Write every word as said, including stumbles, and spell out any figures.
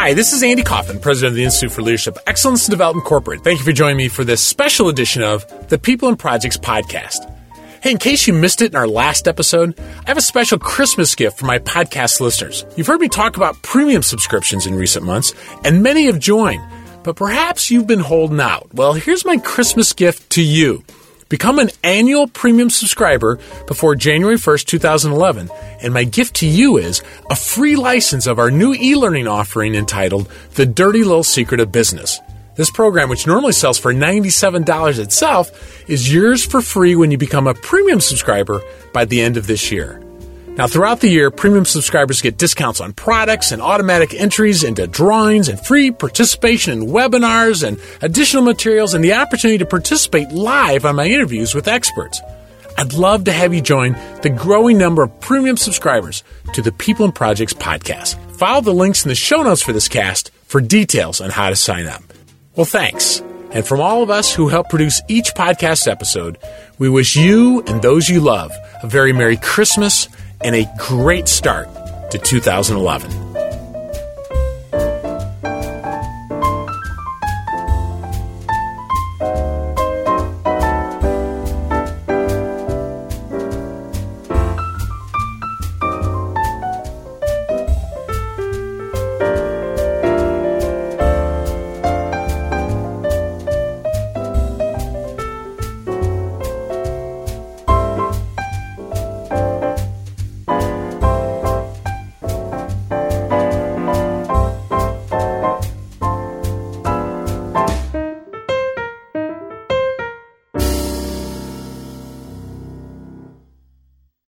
Hi, this is Andy Kaufman, president of the Institute for Leadership Excellence and Development Corporate. Thank you for joining me for this special edition of the People and Projects podcast. Hey, in case you missed it in our last episode, I have a special Christmas gift for my podcast listeners. You've heard me talk about premium subscriptions in recent months, and many have joined, but perhaps you've been holding out. Well, here's my Christmas gift to you. Become an annual premium subscriber before January first, twenty eleven, and my gift to you is a free license of our new e-learning offering entitled The Dirty Little Secret of Business. This program, which normally sells for ninety-seven dollars itself, is yours for free when you become a premium subscriber by the end of this year. Now, throughout the year, premium subscribers get discounts on products and automatic entries into drawings and free participation in webinars and additional materials and the opportunity to participate live on my interviews with experts. I'd love to have you join the growing number of premium subscribers to the People and Projects podcast. Follow the links in the show notes for this cast for details on how to sign up. Well, thanks. And from all of us who help produce each podcast episode, we wish you and those you love a very Merry Christmas and a great start to two thousand eleven.